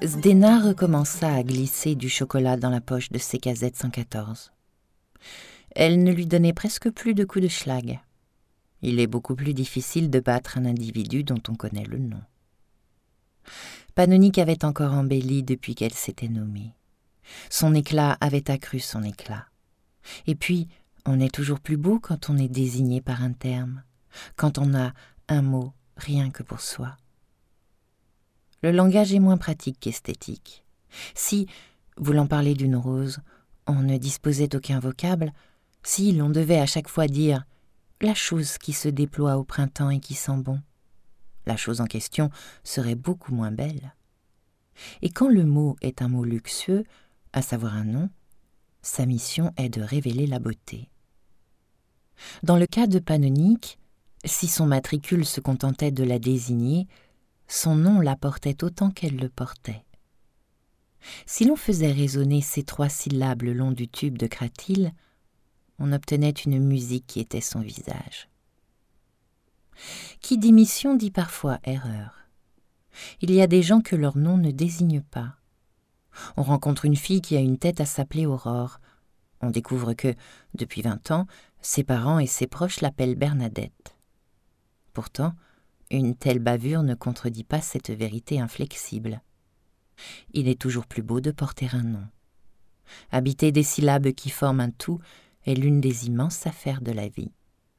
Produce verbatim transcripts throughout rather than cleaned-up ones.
Zdena recommença à glisser du chocolat dans la poche de C K Z cent quatorze. Elle ne lui donnait presque plus de coups de schlag. Il est beaucoup plus difficile de battre un individu dont on connaît le nom. Panonique avait encore embelli depuis qu'elle s'était nommée. Son éclat avait accru son éclat. Et puis, on est toujours plus beau quand on est désigné par un terme, quand on a un mot rien que pour soi. Le langage est moins pratique qu'esthétique. Si, voulant parler d'une rose, on ne disposait d'aucun vocable, si l'on devait à chaque fois dire « la chose qui se déploie au printemps et qui sent bon », la chose en question serait beaucoup moins belle. Et quand le mot est un mot luxueux, à savoir un nom, sa mission est de révéler la beauté. Dans le cas de Panonique, si son matricule se contentait de la désigner, son nom la portait autant qu'elle le portait. Si l'on faisait résonner ces trois syllabes le long du tube de Cratyle, on obtenait une musique qui était son visage. Qui dit mission dit parfois erreur. Il y a des gens que leur nom ne désigne pas. On rencontre une fille qui a une tête à s'appeler Aurore. On découvre que, depuis vingt ans, ses parents et ses proches l'appellent Bernadette. Pourtant, une telle bavure ne contredit pas cette vérité inflexible. Il est toujours plus beau de porter un nom. Habiter des syllabes qui forment un tout est l'une des immenses affaires de la vie.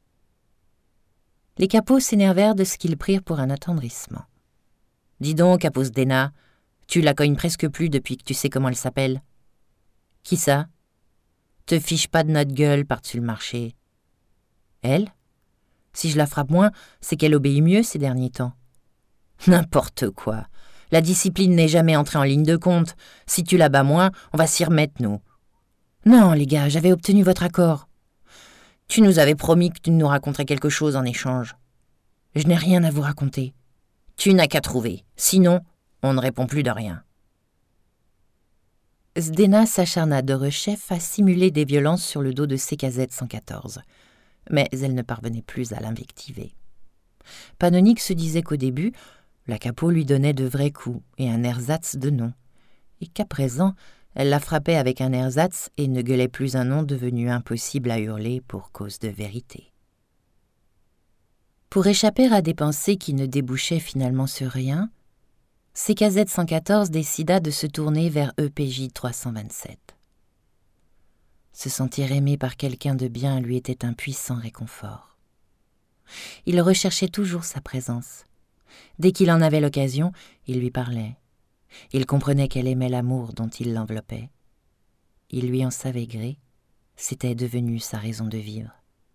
Les capots s'énervèrent de ce qu'ils prirent pour un attendrissement. « Dis donc, Capo Zdena, tu la cognes presque plus depuis que tu sais comment elle s'appelle. »« Qui ça ? Te fiche pas de notre gueule par-dessus le marché. »« Elle ? Si je la frappe moins, c'est qu'elle obéit mieux ces derniers temps. »« N'importe quoi. La discipline n'est jamais entrée en ligne de compte. Si tu la bats moins, on va s'y remettre, nous. »« Non, les gars, j'avais obtenu votre accord. Tu nous avais promis que tu nous raconterais quelque chose en échange. »« Je n'ai rien à vous raconter. »« Tu n'as qu'à trouver. Sinon, on ne répond plus de rien. » Zdena s'acharna de rechef à simuler des violences sur le dos de C K Z cent quatorze. Mais elle ne parvenait plus à l'invectiver. Panonique se disait qu'au début, la Capo lui donnait de vrais coups et un ersatz de nom, et qu'à présent, elle la frappait avec un ersatz et ne gueulait plus un nom devenu impossible à hurler pour cause de vérité. Pour échapper à des pensées qui ne débouchaient finalement sur rien, C K Z cent quatorze décida de se tourner vers E P J trois cent vingt-sept. Se sentir aimé par quelqu'un de bien lui était un puissant réconfort. Il recherchait toujours sa présence. Dès qu'il en avait l'occasion, il lui parlait. Il comprenait qu'elle aimait l'amour dont il l'enveloppait. Il lui en savait gré, c'était devenu sa raison de vivre.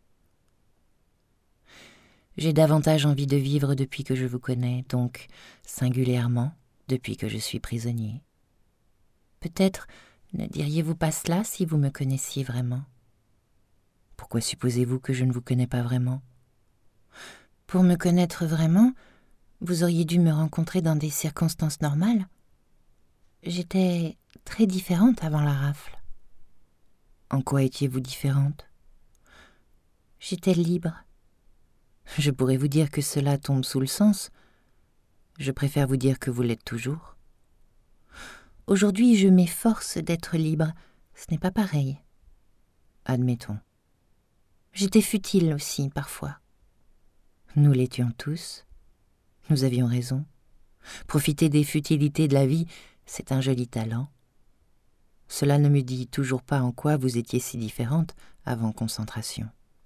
J'ai davantage envie de vivre depuis que je vous connais, donc singulièrement depuis que je suis prisonnier. Peut-être ne diriez-vous pas cela si vous me connaissiez vraiment? Pourquoi supposez-vous que je ne vous connais pas vraiment? Pour me connaître vraiment, vous auriez dû me rencontrer dans des circonstances normales. J'étais très différente avant la rafle. En quoi étiez-vous différente? J'étais libre. Je pourrais vous dire que cela tombe sous le sens. Je préfère vous dire que vous l'êtes toujours. Aujourd'hui, je m'efforce d'être libre. Ce n'est pas pareil. Admettons. J'étais futile aussi, parfois. Nous l'étions tous. Nous avions raison. Profiter des futilités de la vie, c'est un joli talent. Cela ne me dit toujours pas en quoi vous étiez si différente avant concentration.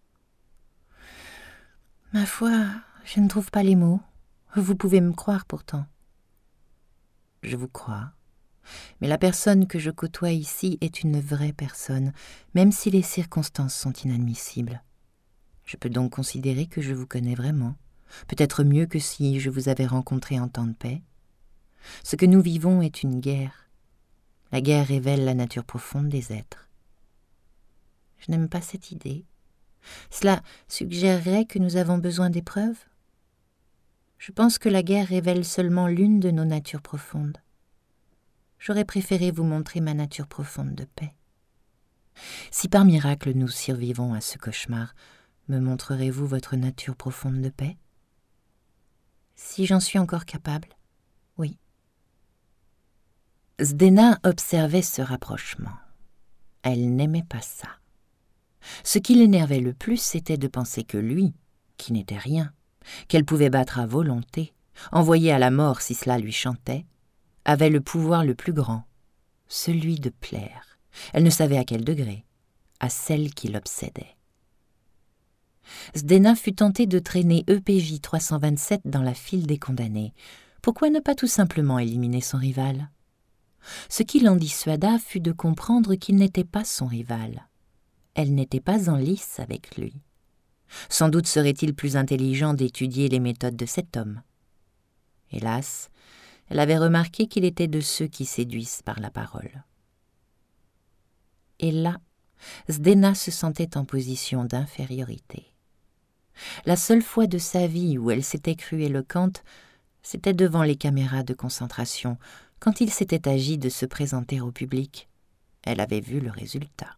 Ma foi, je ne trouve pas les mots. Vous pouvez me croire pourtant. Je vous crois. Mais la personne que je côtoie ici est une vraie personne, même si les circonstances sont inadmissibles. Je peux donc considérer que je vous connais vraiment, peut-être mieux que si je vous avais rencontré en temps de paix. Ce que nous vivons est une guerre. La guerre révèle la nature profonde des êtres. Je n'aime pas cette idée. Cela suggérerait que nous avons besoin d'épreuves. Je pense que la guerre révèle seulement l'une de nos natures profondes. J'aurais préféré vous montrer ma nature profonde de paix. Si par miracle nous survivons à ce cauchemar, me montrerez-vous votre nature profonde de paix? Si j'en suis encore capable, oui. Zdena observait ce rapprochement. Elle n'aimait pas ça. Ce qui l'énervait le plus, c'était de penser que lui, qui n'était rien, qu'elle pouvait battre à volonté, envoyer à la mort si cela lui chantait, avait le pouvoir le plus grand, celui de plaire. Elle ne savait à quel degré, à celle qui l'obsédait. Zdena fut tentée de traîner E P J trois cent vingt-sept dans la file des condamnés. Pourquoi ne pas tout simplement éliminer son rival? Ce qui l'en dissuada fut de comprendre qu'il n'était pas son rival. Elle n'était pas en lice avec lui. Sans doute serait-il plus intelligent d'étudier les méthodes de cet homme. Hélas, elle avait remarqué qu'il était de ceux qui séduisent par la parole. Et là, Zdena se sentait en position d'infériorité. La seule fois de sa vie où elle s'était crue éloquente, c'était devant les caméras de concentration, quand il s'était agi de se présenter au public. Elle avait vu le résultat.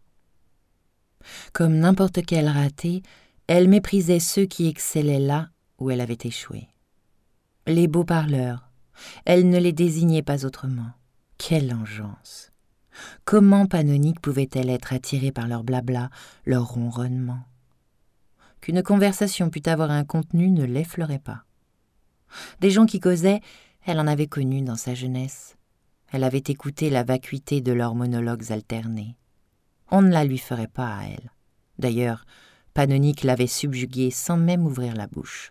Comme n'importe quel raté, elle méprisait ceux qui excellaient là où elle avait échoué. Les beaux parleurs, elle ne les désignait pas autrement. Quelle engeance! Comment Panonique pouvait-elle être attirée par leur blabla, leur ronronnement? Qu'une conversation pût avoir un contenu ne l'effleurait pas. Des gens qui causaient, elle en avait connu dans sa jeunesse. Elle avait écouté la vacuité de leurs monologues alternés. On ne la lui ferait pas à elle. D'ailleurs, Panonique l'avait subjuguée sans même ouvrir la bouche.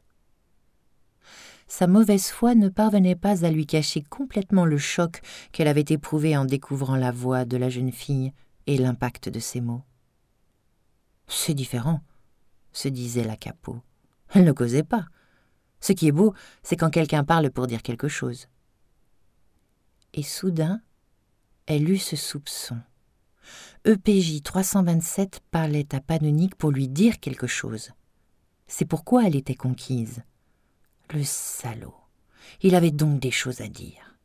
Sa mauvaise foi ne parvenait pas à lui cacher complètement le choc qu'elle avait éprouvé en découvrant la voix de la jeune fille et l'impact de ses mots. « C'est différent », se disait la capot. Elle ne causait pas. Ce qui est beau, c'est quand quelqu'un parle pour dire quelque chose. Et soudain, elle eut ce soupçon. E P J trois cent vingt-sept parlait à Panonique pour lui dire quelque chose. C'est pourquoi elle était conquise. Le salaud, il avait donc des choses à dire.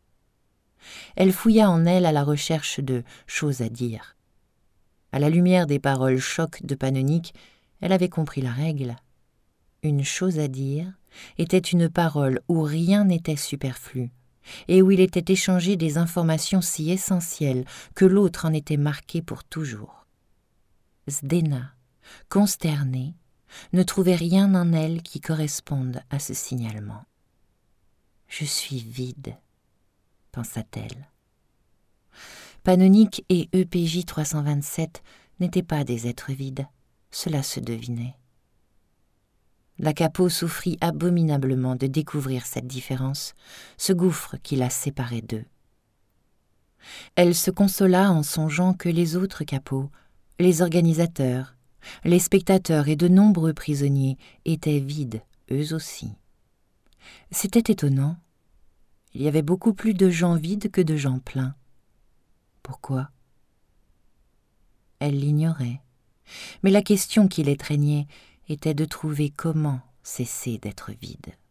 Elle fouilla en elle à la recherche de choses à dire. À la lumière des paroles chocs de Panonique, elle avait compris la règle. Une chose à dire était une parole où rien n'était superflu, et où il était échangé des informations si essentielles que l'autre en était marqué pour toujours. Zdena, consternée, ne trouvait rien en elle qui corresponde à ce signalement. « Je suis vide », pensa-t-elle. Panonique et E P J trois cent vingt-sept n'étaient pas des êtres vides, cela se devinait. La capot souffrit abominablement de découvrir cette différence, ce gouffre qui la séparait d'eux. Elle se consola en songeant que les autres capots, les organisateurs, les spectateurs et de nombreux prisonniers étaient vides, eux aussi. C'était étonnant. Il y avait beaucoup plus de gens vides que de gens pleins. Pourquoi? Elle l'ignorait, mais la question qui l'étreignait était de trouver comment cesser d'être vide.